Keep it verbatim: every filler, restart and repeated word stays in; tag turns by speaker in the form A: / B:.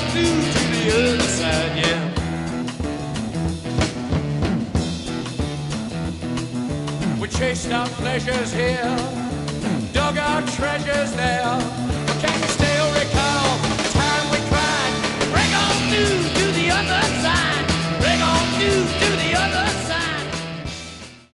A: flew to the other side, yeah. We chased our pleasures here, dug our treasures there.